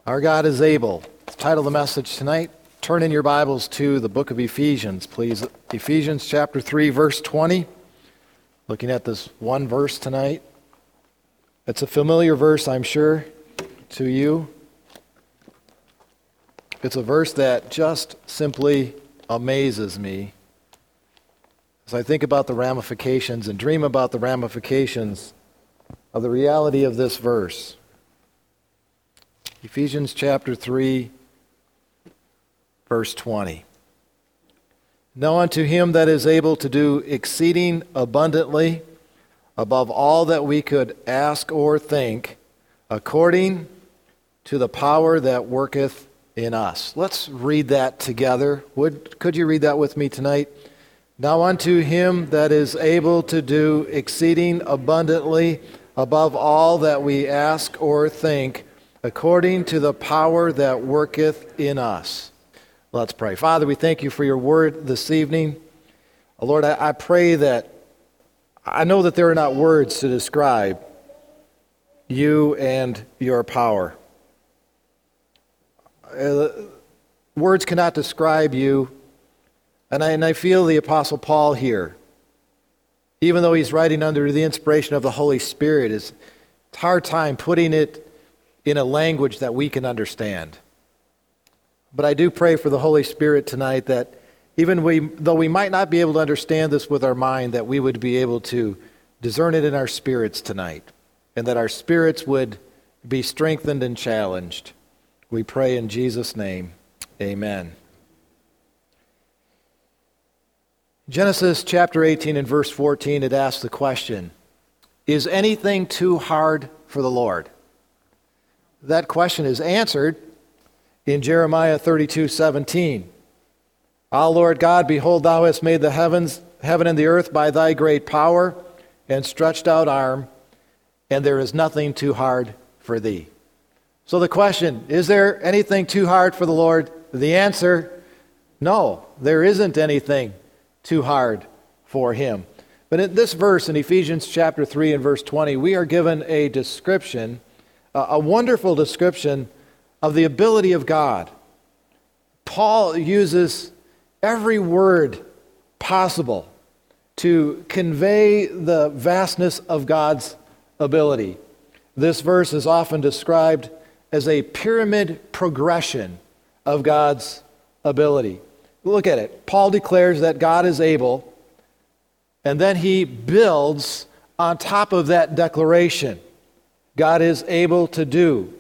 Our God is able. The title of the message tonight, turn in your Bibles to the book of Ephesians, please. Ephesians chapter 3, verse 20. Looking at this one verse tonight. It's a familiar verse, I'm sure, to you. It's a verse that just simply amazes me as I think about the ramifications and dream about the ramifications of the reality of this verse. Ephesians chapter 3, verse 20. Now unto him that is able to do exceeding abundantly above all that we could ask or think, according to the power that worketh in us. Let's read that together. Could you read that with me tonight? Now unto him that is able to do exceeding abundantly above all that we ask or think, according to the power that worketh in us. Let's pray. Father, we thank you for your word this evening. Lord, I pray that, I know that there are not words to describe you and your power. Words cannot describe you, and I feel the Apostle Paul here, even though he's writing under the inspiration of the Holy Spirit, it's a hard time putting it in a language that we can understand. But I do pray for the Holy Spirit tonight that though we might not be able to understand this with our mind, that we would be able to discern it in our spirits tonight, and that our spirits would be strengthened and challenged. We pray in Jesus' name. Amen. Genesis chapter 18 and verse 14, it asks the question, is anything too hard for the Lord? That question is answered in Jeremiah 32:17. Ah, Lord God, behold, thou hast made the heaven and the earth by thy great power and stretched out arm, and there is nothing too hard for thee. So the question, is there anything too hard for the Lord? The answer, no, there isn't anything too hard for him. But in this verse, in Ephesians chapter 3 and verse 20, we are given a description, a wonderful description of the ability of God. Paul uses every word possible to convey the vastness of God's ability. This verse is often described as a pyramid progression of God's ability. Look at it. Paul declares that God is able, and then he builds on top of that declaration. God is able to do.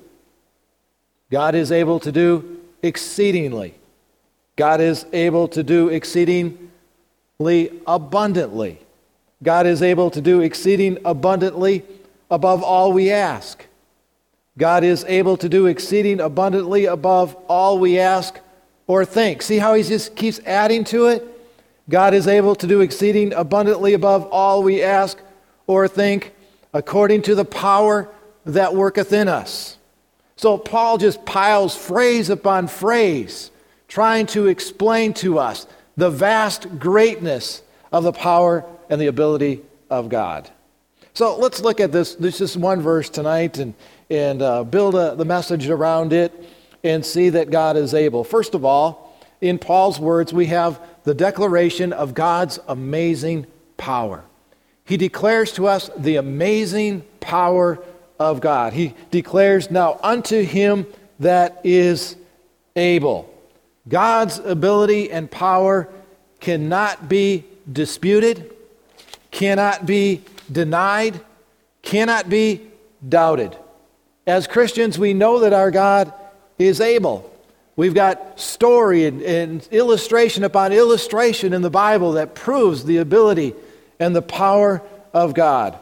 God is able to do exceedingly. God is able to do exceedingly abundantly. God is able to do exceeding abundantly above all we ask. God is able to do exceeding abundantly above all we ask or think. See how he just keeps adding to it? God is able to do exceeding abundantly above all we ask or think, according to the power that worketh in us. So Paul just piles phrase upon phrase, trying to explain to us the vast greatness of the power and the ability of God. So let's look at this just one verse tonight and build the message around it and see that God is able. First of all, in Paul's words, we have the declaration of God's amazing power. He declares to us the amazing power of God. He declares, now unto him that is able. God's ability and power cannot be disputed, cannot be denied, cannot be doubted. As Christians, we know that our God is able. We've got story and illustration upon illustration in the Bible that proves the ability and the power of God.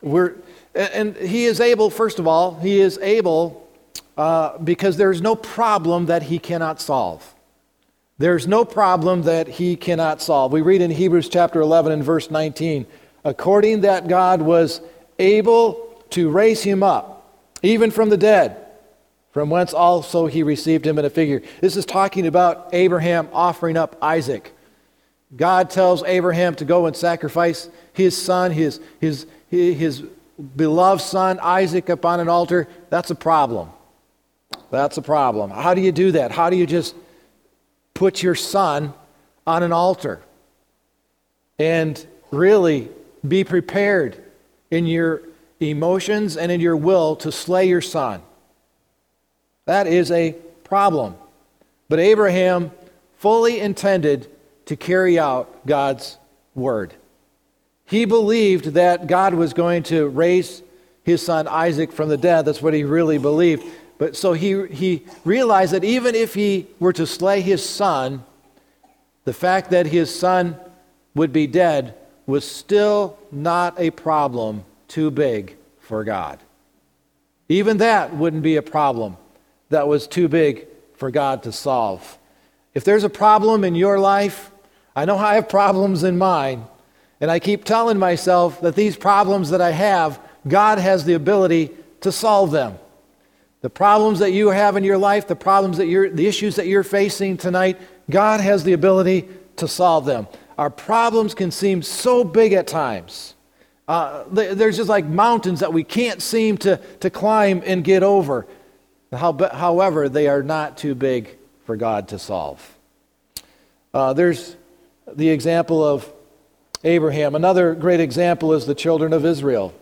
And he is able, first of all, he is able because there's no problem that he cannot solve. There's no problem that he cannot solve. We read in Hebrews chapter 11 and verse 19, according that God was able to raise him up, even from the dead, from whence also he received him in a figure. This is talking about Abraham offering up Isaac. God tells Abraham to go and sacrifice his son, his beloved son Isaac upon an altar. That's a problem. That's a problem. How do you do that? How do you just put your son on an altar and really be prepared in your emotions and in your will to slay your son? That is a problem. But Abraham fully intended to carry out God's word. He believed that God was going to raise his son Isaac from the dead. That's what he really believed. But so he realized that even if he were to slay his son, the fact that his son would be dead was still not a problem too big for God. Even that wouldn't be a problem that was too big for God to solve. If there's a problem in your life, I know I have problems in mine, and I keep telling myself that these problems that I have, God has the ability to solve them. The problems that you have in your life, the issues that you're facing tonight, God has the ability to solve them. Our problems can seem so big at times. There's just like mountains that we can't seem to climb and get over. However, they are not too big for God to solve. There's the example of Abraham. Another great example is the children of Israel.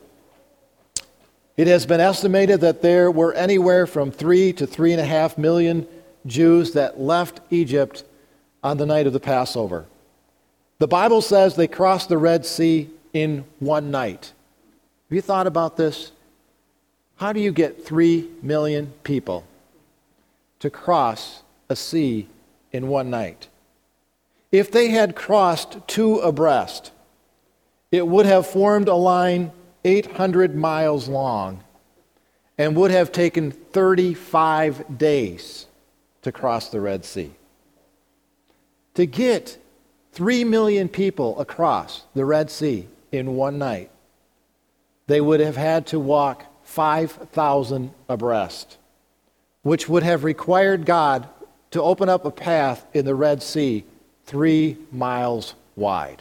It has been estimated that there were anywhere from 3 to 3.5 million Jews that left Egypt on the night of the Passover. The Bible says they crossed the Red Sea in one night. Have you thought about this? How do you get 3 million people to cross a sea in one night? If they had crossed two abreast, it would have formed a line 800 miles long and would have taken 35 days to cross the Red Sea. To get 3 million people across the Red Sea in one night, they would have had to walk 5,000 abreast, which would have required God to open up a path in the Red Sea 3 miles wide.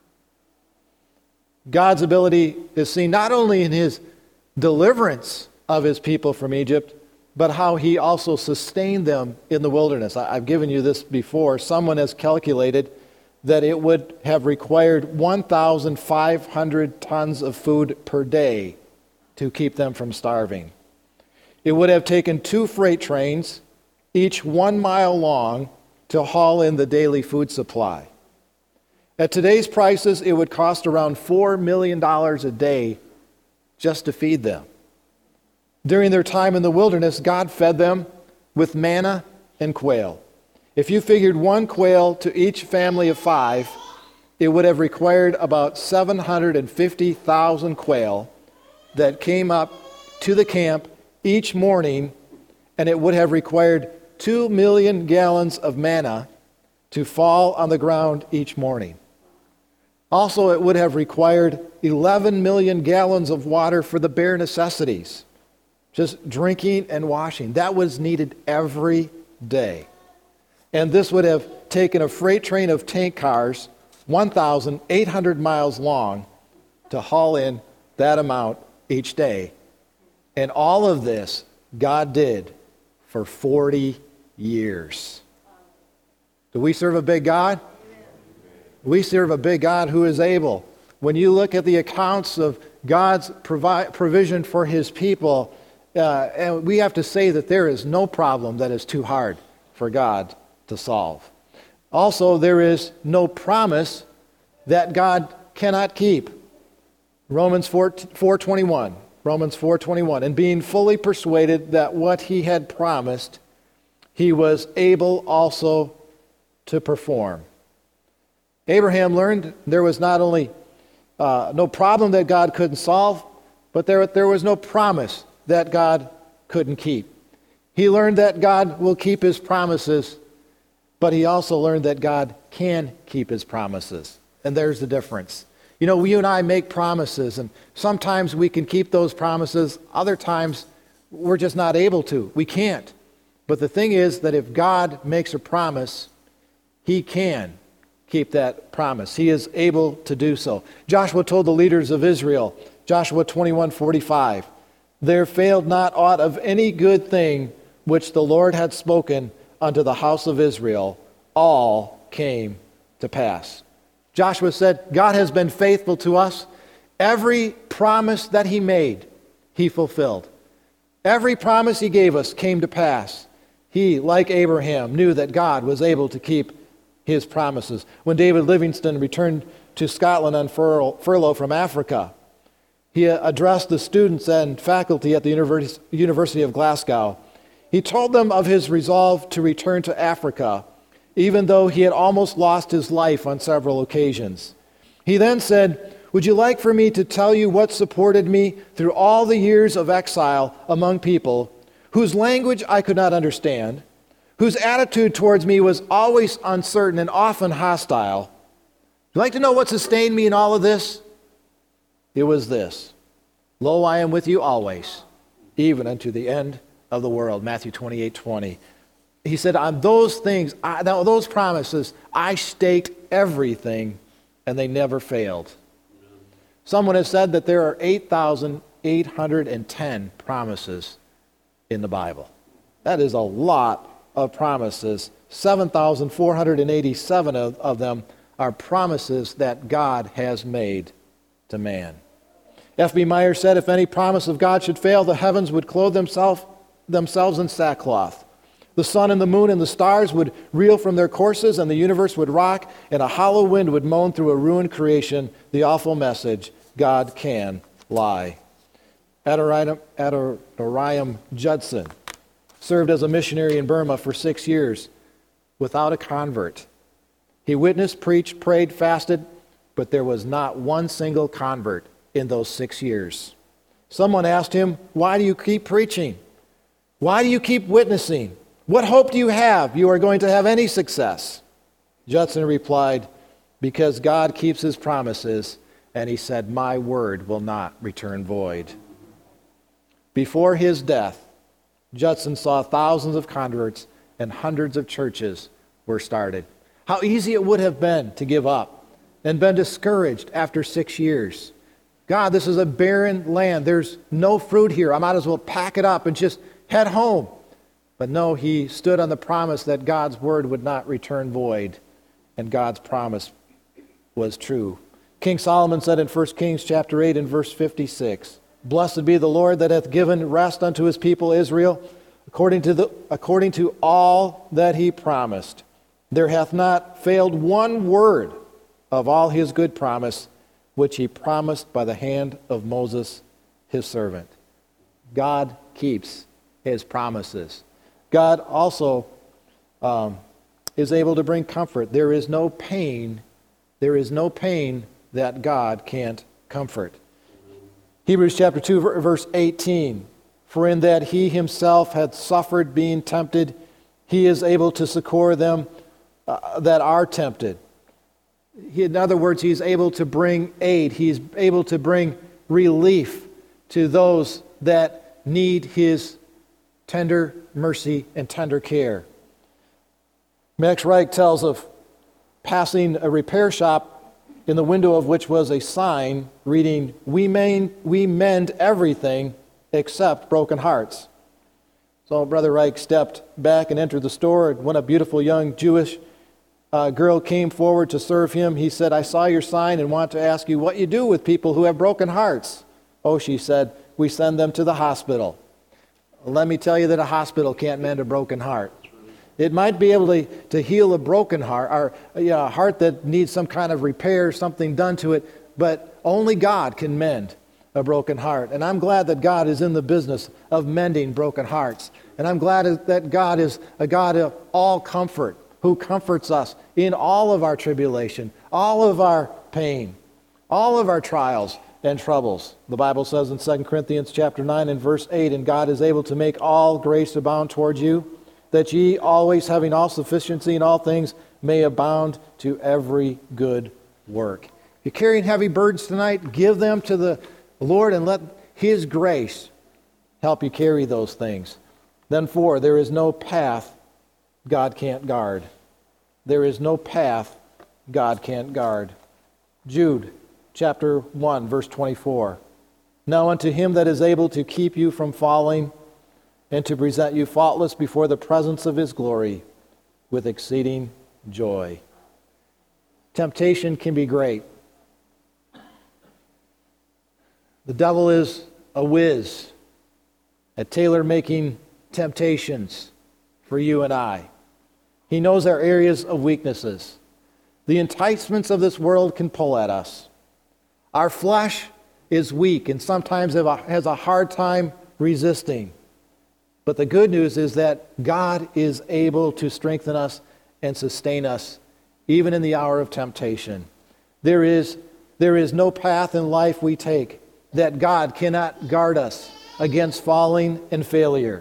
God's ability is seen not only in his deliverance of his people from Egypt, but how he also sustained them in the wilderness. I've given you this before. Someone has calculated that it would have required 1,500 tons of food per day to keep them from starving. It would have taken 2 freight trains, each 1 mile long, to haul in the daily food supply. At today's prices, it would cost around $4 million a day just to feed them. During their time in the wilderness, God fed them with manna and quail. If you figured 1 quail to each family of 5, it would have required about 750,000 quail that came up to the camp each morning, and it would have required 2 million gallons of manna to fall on the ground each morning. Also, it would have required 11 million gallons of water for the bare necessities, just drinking and washing. That was needed every day. And this would have taken a freight train of tank cars, 1,800 miles long, to haul in that amount each day. And all of this God did for 40 years. Do we serve a big God? We serve a big God who is able. When you look at the accounts of God's provision for his people, and we have to say that there is no problem that is too hard for God to solve. Also, there is no promise that God cannot keep. Romans 4:21, and being fully persuaded that what he had promised, he was able also to perform. Abraham learned there was not only no problem that God couldn't solve, but there was no promise that God couldn't keep. He learned that God will keep his promises, but he also learned that God can keep his promises. And there's the difference. You know, you and I make promises, and sometimes we can keep those promises. Other times, we're just not able to. We can't. But the thing is that if God makes a promise, he can keep that promise. He is able to do so. Joshua told the leaders of Israel, Joshua 21:45, there failed not aught of any good thing which the Lord had spoken unto the house of Israel, all came to pass. Joshua said, God has been faithful to us. Every promise that he made, he fulfilled. Every promise he gave us came to pass. He, like Abraham, knew that God was able to keep his promises. When David Livingstone returned to Scotland on furlough from Africa, he addressed the students and faculty at the University of Glasgow. He told them of his resolve to return to Africa, even though he had almost lost his life on several occasions. He then said, would you like for me to tell you what supported me through all the years of exile among people whose language I could not understand, whose attitude towards me was always uncertain and often hostile? Would you like to know what sustained me in all of this? It was this: lo, I am with you always, even unto the end of the world. Matthew 28:20. He said, on those things, those promises, I staked everything, and they never failed. Someone has said that there are 8,810 promises in the Bible. That is a lot of promises. 7,487 of them are promises that God has made to man. F.B. Meyer said, if any promise of God should fail, the heavens would clothe themselves in sackcloth. The sun and the moon and the stars would reel from their courses, and the universe would rock, and a hollow wind would moan through a ruined creation the awful message, God can lie. Adoniram Judson served as a missionary in Burma for 6 years without a convert. He witnessed, preached, prayed, fasted, but there was not one single convert in those 6 years. Someone asked him, why do you keep preaching? Why do you keep witnessing? What hope do you have you are going to have any success? Judson replied, because God keeps his promises, and he said, my word will not return void. Before his death, Judson saw thousands of converts and hundreds of churches were started. How easy it would have been to give up and been discouraged after 6 years. God, this is a barren land. There's no fruit here. I might as well pack it up and just head home. But no, he stood on the promise that God's word would not return void, and God's promise was true. King Solomon said in 1 Kings chapter 8 and verse 56, blessed be the Lord that hath given rest unto his people Israel, according to all that he promised. There hath not failed one word of all his good promise, which he promised by the hand of Moses his servant. God keeps his promises. God also is able to bring comfort. There is no pain that God can't comfort. Hebrews chapter 2, verse 18. For in that he himself had suffered being tempted, he is able to succor them that are tempted. In other words, he's able to bring aid. He's able to bring relief to those that need his tender mercy and tender care. Max Reich tells of passing a repair shop in the window of which was a sign reading, we mend everything except broken hearts. So Brother Reich stepped back and entered the store, and when a beautiful young Jewish girl came forward to serve him, he said, I saw your sign and want to ask you what you do with people who have broken hearts. Oh, she said, we send them to the hospital. Let me tell you that a hospital can't mend a broken heart. It might be able to heal a broken heart, or a heart that needs some kind of repair, something done to it, but only God can mend a broken heart. And I'm glad that God is in the business of mending broken hearts. And I'm glad that God is a God of all comfort, who comforts us in all of our tribulation, all of our pain, all of our trials and troubles. The Bible says in 2 Corinthians chapter 9 and verse 8, and God is able to make all grace abound toward you, that ye always having all sufficiency in all things may abound to every good work. If you're carrying heavy burdens tonight, give them to the Lord and let his grace help you carry those things. Then 4, there is no path God can't guard. There is no path God can't guard. Jude chapter 1 verse 24. Now unto him that is able to keep you from falling and to present you faultless before the presence of his glory with exceeding joy. Temptation can be great. The devil is a whiz at tailor-making temptations for you and I. He knows our areas of weaknesses. The enticements of this world can pull at us. Our flesh is weak and sometimes has a hard time resisting. But the good news is that God is able to strengthen us and sustain us even in the hour of temptation. There is no path in life we take that God cannot guard us against falling and failure.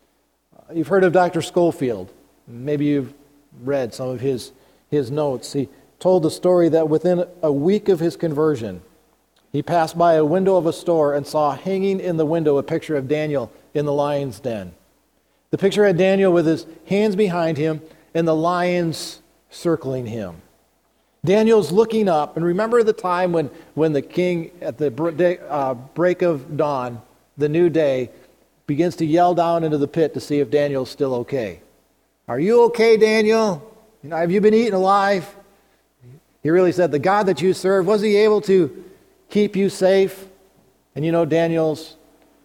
You've heard of Dr. Schofield. Maybe you've read some of his notes. He told the story that within a week of his conversion, he passed by a window of a store and saw hanging in the window a picture of Daniel in the lion's den. The picture had Daniel with his hands behind him and the lions circling him. Daniel's looking up, and remember the time when the king, at the break of dawn, the new day, begins to yell down into the pit to see if Daniel's still okay. Are you okay, Daniel? Have you been eaten alive? He really said, the God that you serve, was he able to keep you safe? And Daniel's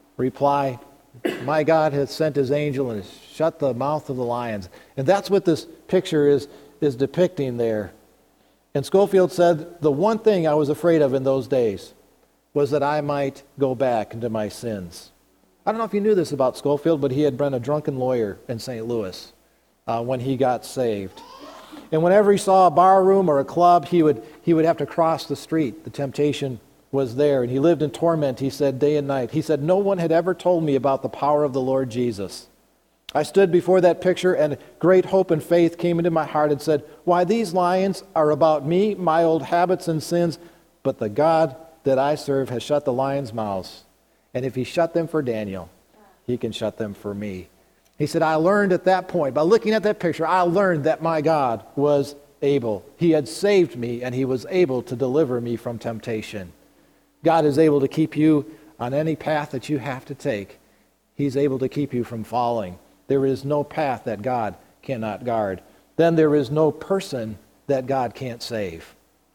reply, my God has sent his angel and has shut the mouth of the lions. And that's what this picture is depicting there. And Schofield said, the one thing I was afraid of in those days was that I might go back into my sins. I don't know if you knew this about Schofield, but he had been a drunken lawyer in St. Louis when he got saved. And whenever he saw a bar room or a club, he would have to cross the street. The temptation was there, and he lived in torment, he said, day and night. He said, no one had ever told me about the power of the Lord Jesus. I stood before that picture, and great hope and faith came into my heart and said, why, these lions are about me, my old habits and sins, but the God that I serve has shut the lions' mouths. And if he shut them for Daniel, he can shut them for me. He said, I learned at that point, by looking at that picture, I learned that my God was able. He had saved me, and he was able to deliver me from temptation. God is able to keep you on any path that you have to take. He's able to keep you from falling. There is no path that God cannot guard. Then there is no person that God can't save.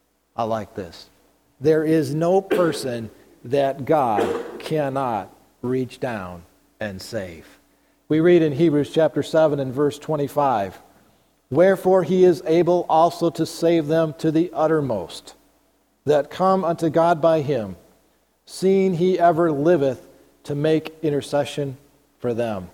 I like this. There is no person that God cannot reach down and save. We read in Hebrews chapter 7 and verse 25, wherefore he is able also to save them to the uttermost, that come unto God by him, seeing he ever liveth to make intercession for them.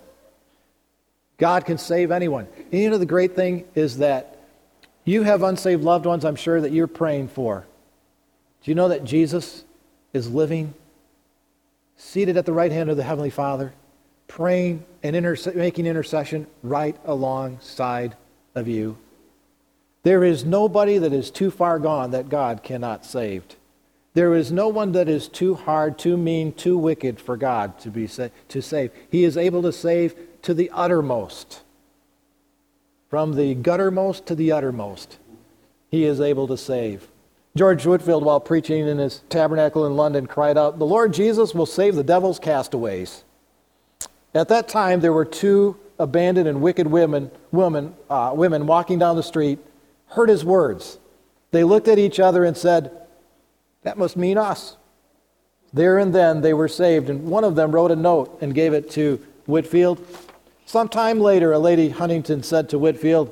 God can save anyone. And the great thing is that you have unsaved loved ones, I'm sure, that you're praying for. Do you know that Jesus is living, seated at the right hand of the Heavenly Father, praying and making intercession right alongside of you? There is nobody that is too far gone that God cannot save. There is no one that is too hard, too mean, too wicked for God to save. He is able to save to the uttermost. From the guttermost to the uttermost, he is able to save. George Whitefield, while preaching in his tabernacle in London, cried out, the Lord Jesus will save the devil's castaways. At that time, there were two abandoned and wicked women walking down the street, heard his words. They looked at each other and said, that must mean us. There and then they were saved, and one of them wrote a note and gave it to Whitefield. Sometime later, a lady Huntington said to Whitefield,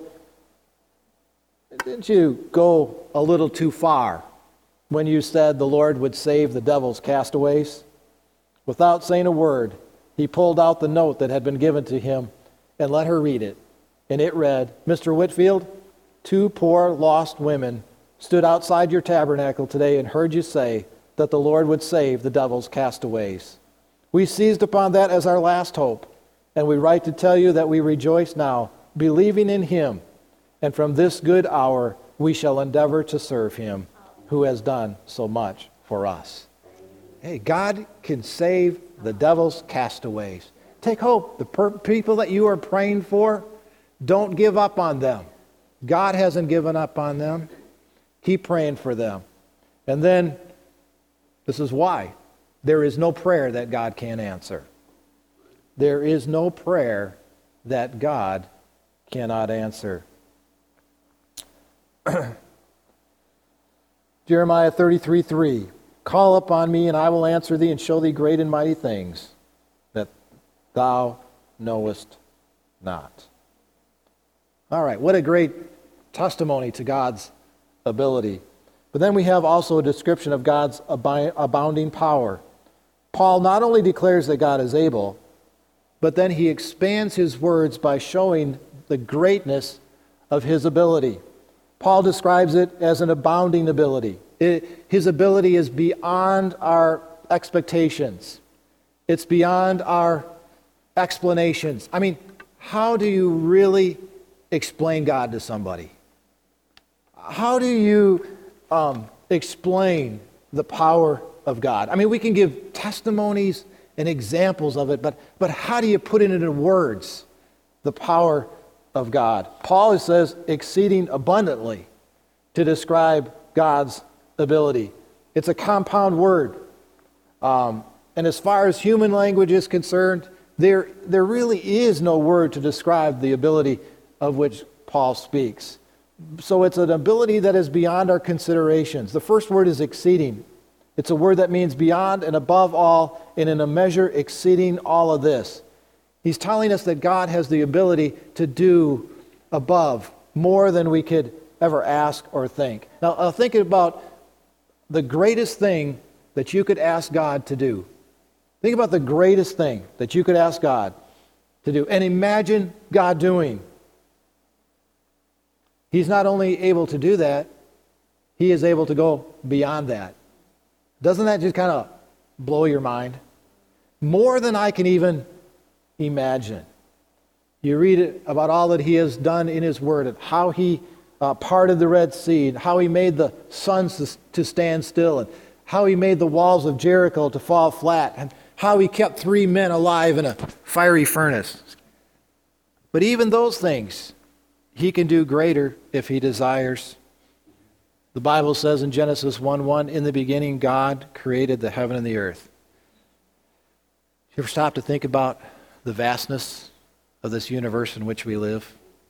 didn't you go a little too far when you said the Lord would save the devil's castaways? Without saying a word, he pulled out the note that had been given to him and let her read it. And it read, Mr. Whitefield, two poor lost women stood outside your tabernacle today and heard you say that the Lord would save the devil's castaways. We seized upon that as our last hope, and we write to tell you that we rejoice now, believing in him, and from this good hour we shall endeavor to serve him who has done so much for us. Hey, God can save the devil's castaways. Take hope. The people that you are praying for, don't give up on them. God hasn't given up on them. Keep praying for them. And then, this is why. There is no prayer that God can't answer. There is no prayer that God cannot answer. Jeremiah 33:3, call upon me, and I will answer thee, and show thee great and mighty things that thou knowest not. All right, what a great testimony to God's ability. But then we have also a description of God's abounding power. Paul not only declares that God is able, but then he expands his words by showing the greatness of his ability. Paul describes it as an abounding ability. His ability is beyond our expectations. It's beyond our explanations. I mean, how do you really explain God to somebody? How do you explain the power of God? I mean, we can give testimonies and examples of it, but how do you put it into words, the power of God? Paul says exceeding abundantly to describe God's ability. It's a compound word. And as far as human language is concerned, there really is no word to describe the ability of which Paul speaks. So it's an ability that is beyond our considerations. The first word is exceeding. It's a word that means beyond and above all, and in a measure exceeding all of this. He's telling us that God has the ability to do above, more than we could ever ask or think. Now, think about the greatest thing that you could ask God to do. Think about the greatest thing that you could ask God to do, and imagine God doing. He's not only able to do that, he is able to go beyond that. Doesn't that just kind of blow your mind? More than I can even imagine. You read about all that he has done in his word, and how he parted the Red Sea, and how he made the suns to stand still, and how he made the walls of Jericho to fall flat, and how he kept 3 men alive in a fiery furnace. But even those things, he can do greater if he desires. The Bible says in Genesis 1:1, in the beginning God created the heaven and the earth. You ever stop to think about the vastness of this universe in which we live?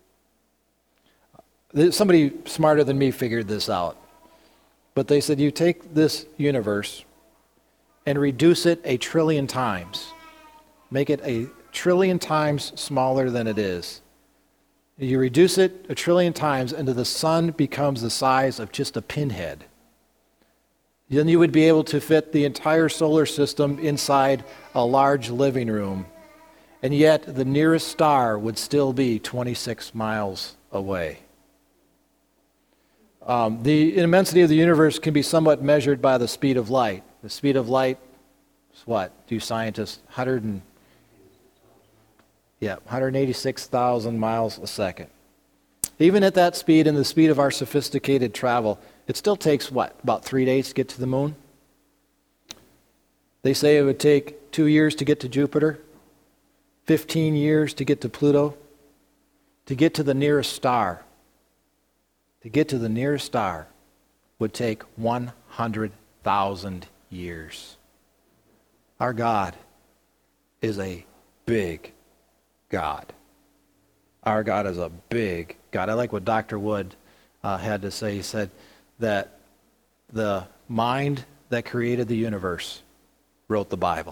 Somebody smarter than me figured this out. But they said you take this universe and reduce it 1 trillion times. Make it 1 trillion times smaller than it is. You reduce it 1 trillion times, and the sun becomes the size of just a pinhead. Then you would be able to fit the entire solar system inside a large living room. And yet the nearest star would still be 26 miles away. The immensity of the universe can be somewhat measured by the speed of light. The speed of light is what? Do scientists? 186,000 miles a second. Even at that speed and the speed of our sophisticated travel, it still takes what? About 3 days to get to the moon? They say it would take 2 years to get to Jupiter, 15 years to get to Pluto, to get to the nearest star. To get to the nearest star would take 100,000 years. Our God is a big God. Our God is a big God. I like what Dr. Wood had to say. He said that the mind that created the universe wrote the Bible.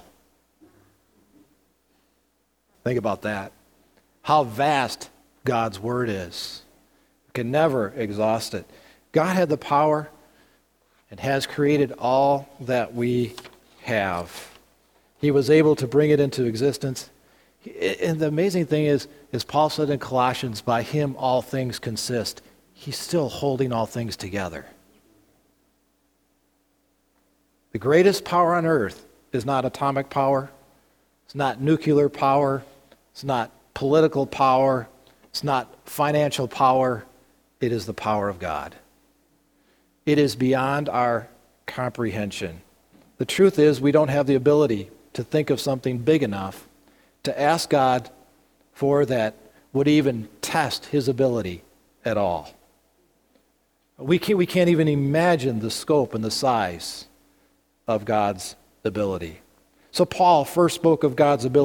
Think about that. How vast God's word is. We can never exhaust it. God had the power and has created all that we have. He was able to bring it into existence. And the amazing thing is, as Paul said in Colossians, by him all things consist. He's still holding all things together. The greatest power on earth is not atomic power. It's not nuclear power. It's not political power. It's not financial power. It is the power of God. It is beyond our comprehension. The truth is, we don't have the ability to think of something big enough to ask God for that would even test his ability at all. We can't even imagine the scope and the size of God's ability. So Paul first spoke of God's ability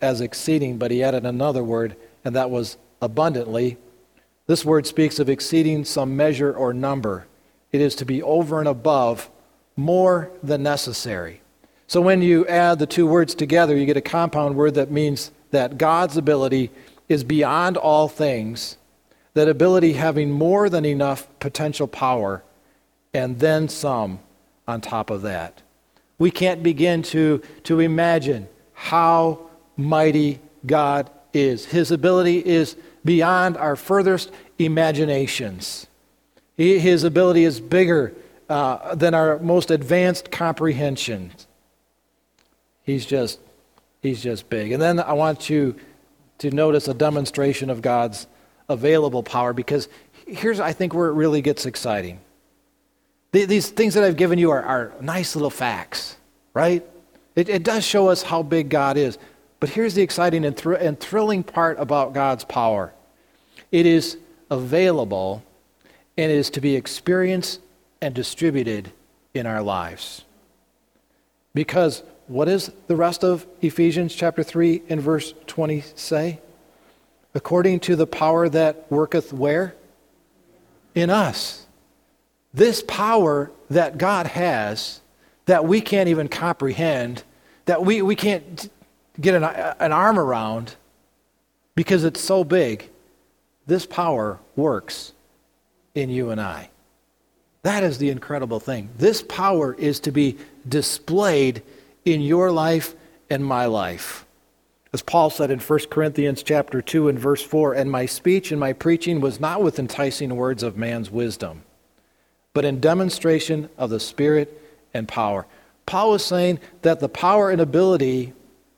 as exceeding, but he added another word, and that was abundantly. This word speaks of exceeding some measure or number. It is to be over and above, more than necessary. So when you add the two words together, you get a compound word that means that God's ability is beyond all things, that ability having more than enough potential power, and then some on top of that. We can't begin to imagine how mighty God is. His ability is beyond our furthest imaginations. His ability is bigger than our most advanced comprehensions. He's just big. And then I want you to notice a demonstration of God's available power, because here's, I think, where it really gets exciting. These things that I've given you are nice little facts, right? It does show us how big God is. But here's the exciting and thrilling part about God's power. It is available, and it is to be experienced and distributed in our lives. Because what does the rest of Ephesians chapter 3 and verse 20 say? According to the power that worketh where? In us. This power that God has, that we can't even comprehend, that we can't get an arm around because it's so big, this power works in you and I. That is the incredible thing. This power is to be displayed in your life and my life. As Paul said in 1 Corinthians chapter 2 and verse 4, "And my speech and my preaching was not with enticing words of man's wisdom, but in demonstration of the Spirit and power." Paul was saying that the power and ability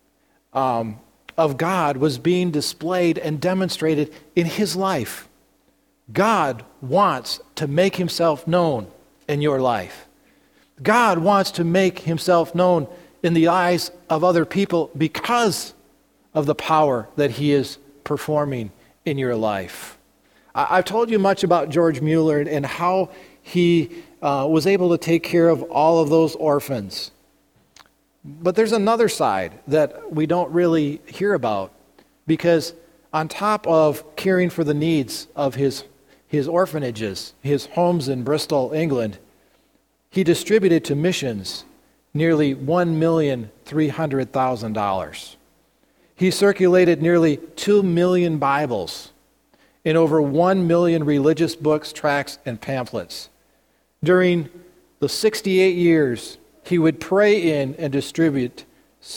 of God was being displayed and demonstrated in his life. God wants to make himself known in your life. God wants to make himself known in the eyes of other people because of the power that he is performing in your life. I've told you much about George Mueller and how he was able to take care of all of those orphans. But there's another side that we don't really hear about, because on top of caring for the needs of his orphanages, his homes in Bristol, England, he distributed to missions nearly $1,300,000. He circulated nearly 2 million Bibles and over 1 million religious books, tracts, and pamphlets. During the 68 years, he would pray in and distribute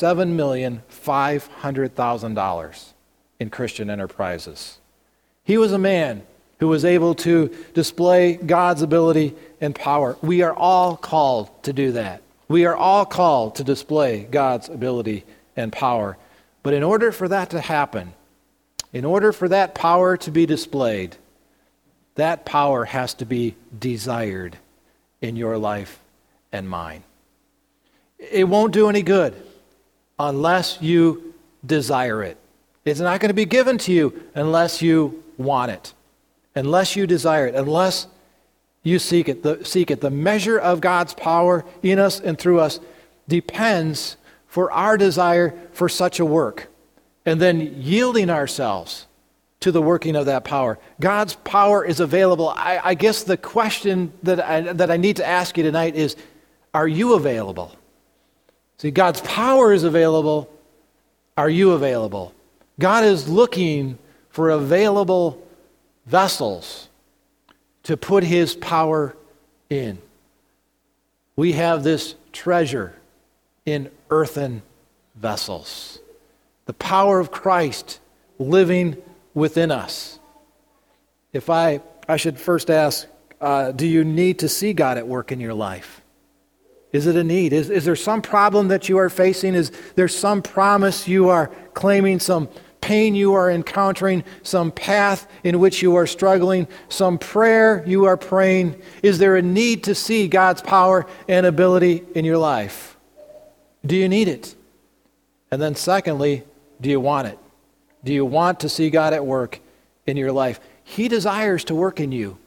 $7,500,000 in Christian enterprises. He was a man who was able to display God's ability and power. We are all called to do that. We are all called to display God's ability and power. But in order for that to happen, in order for that power to be displayed, that power has to be desired in your life and mine. It won't do any good unless you desire it. It's not going to be given to you unless you want it, unless you desire it, unless you seek it. The measure of God's power in us and through us depends for our desire for such a work, and then yielding ourselves to the working of that power. God's power is available. I guess the question that I need to ask you tonight is, are you available? See, God's power is available. Are you available? God is looking for available vessels to put his power in. We have this treasure in earthen vessels. The power of Christ living within us. If I should first ask, do you need to see God at work in your life? Is it a need? Is there some problem that you are facing? Is there some promise you are claiming, some pain you are encountering, some path in which you are struggling, some prayer you are praying? Is there a need to see God's power and ability in your life? Do you need it? And then secondly, do you want it? Do you want to see God at work in your life? He desires to work in you.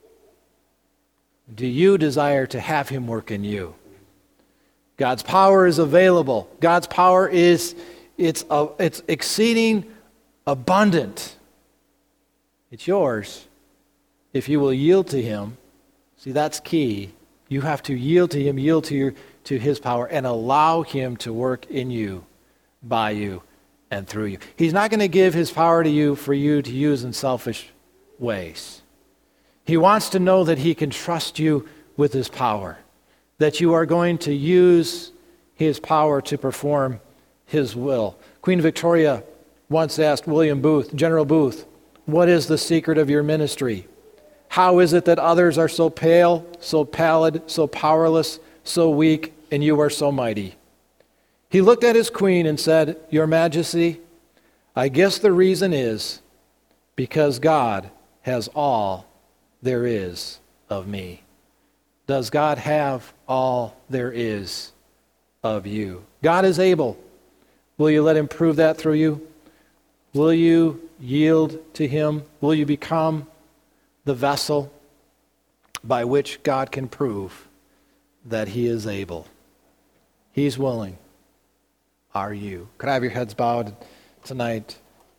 Do you desire to have him work in you? God's power is available. God's power is it's exceeding abundant. It's yours if you will yield to him. See, that's key. You have to yield to him, yield to his power, and allow him to work in you, by you, and through you. He's not going to give his power to you for you to use in selfish ways. He wants to know that he can trust you with his power, that you are going to use his power to perform his will. Queen Victoria once asked William Booth, General Booth, "What is the secret of your ministry? How is it that others are so pale, so pallid, so powerless, so weak, and you are so mighty?" He looked at his queen and said, "Your Majesty, I guess the reason is because God has all there is of me." Does God have all there is of you? God is able. Will you let him prove that through you? Will you yield to him? Will you become the vessel by which God can prove that he is able? He's willing. Are you? Could I have your heads bowed tonight?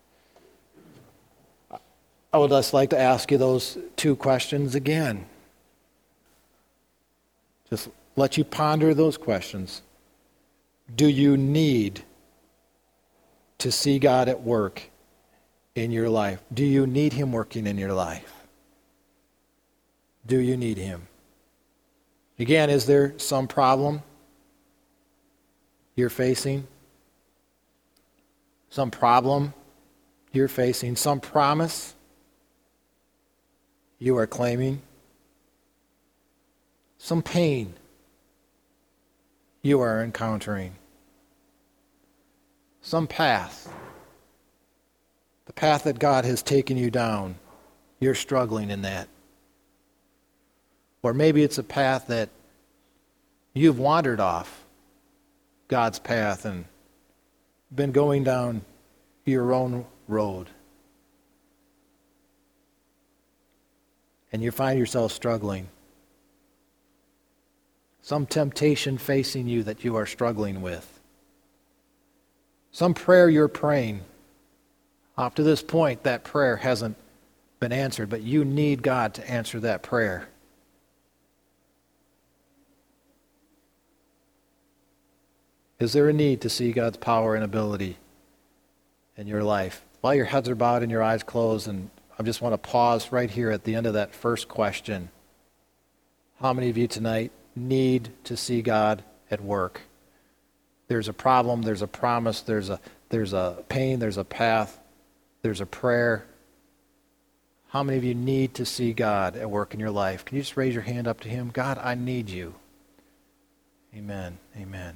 I would just like to ask you those two questions again. Just let you ponder those questions. Do you need to see God at work in your life? Do you need him working in your life? Do you need him? Again, is there some problem you're facing? Some problem you're facing? Some promise you are claiming? Some pain you are encountering? Some path, the path that God has taken you down, you're struggling in that. Or maybe it's a path that you've wandered off God's path and been going down your own road. And you find yourself struggling. Some temptation facing you that you are struggling with. Some prayer you're praying. Up to this point, that prayer hasn't been answered, but you need God to answer that prayer. Is there a need to see God's power and ability in your life? While your heads are bowed and your eyes closed, and I just want to pause right here at the end of that first question. How many of you tonight need to see God at work? There's a problem, there's a promise, there's a pain, there's a path, there's a prayer. How many of you need to see God at work in your life? Can you just raise your hand up to him? God, I need you. Amen. Amen.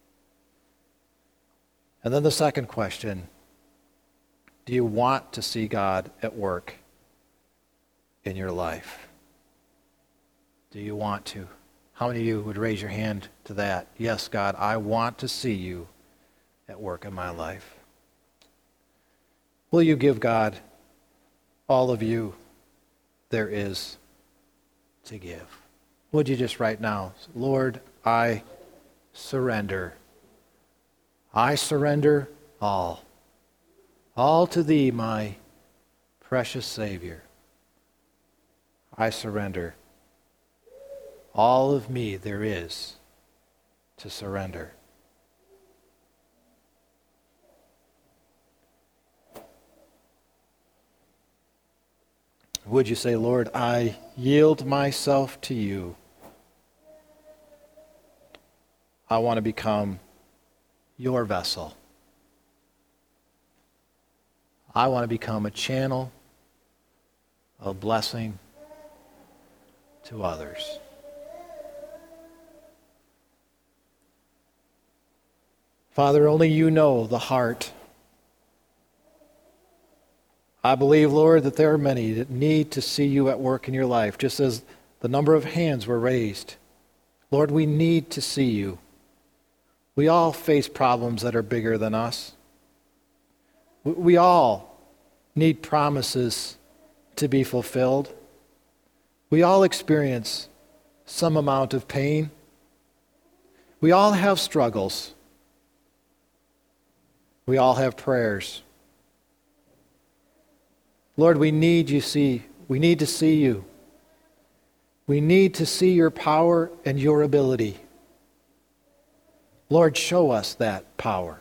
And then the second question, do you want to see God at work in your life? Do you want to? How many of you would raise your hand to that? Yes, God, I want to see you at work in my life. Will you give God all of you there is to give? Would you just right now, Lord, I surrender. I surrender all. All to thee, my precious Savior. I surrender. All of me there is to surrender. Would you say, Lord, I yield myself to you. I want to become your vessel. I want to become a channel of blessing to others. Father, only you know the heart. I believe, Lord, that there are many that need to see you at work in your life, just as the number of hands were raised. Lord, we need to see you. We all face problems that are bigger than us. We all need promises to be fulfilled. We all experience some amount of pain. We all have struggles. We all have prayers. Lord, we need to see you. We need to see your power and your ability. Lord, show us that power.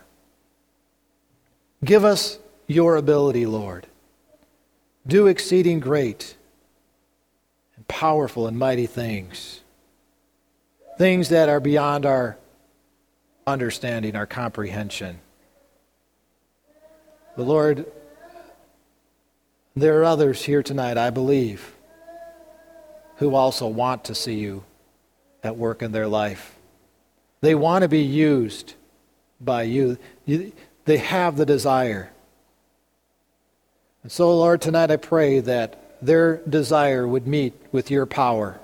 Give us your ability, Lord. Do exceeding great and powerful and mighty things. Things that are beyond our understanding, our comprehension. But Lord, there are others here tonight, I believe, who also want to see you at work in their life. They want to be used by you. They have the desire. And so, Lord, tonight I pray that their desire would meet with your power.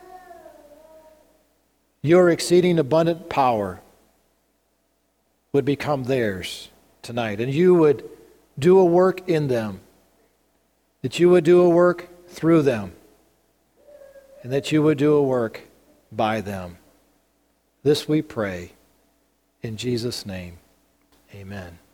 Your exceeding abundant power would become theirs tonight. And you would do a work in them. That you would do a work through them. And that you would do a work by them. This we pray in Jesus' name. Amen.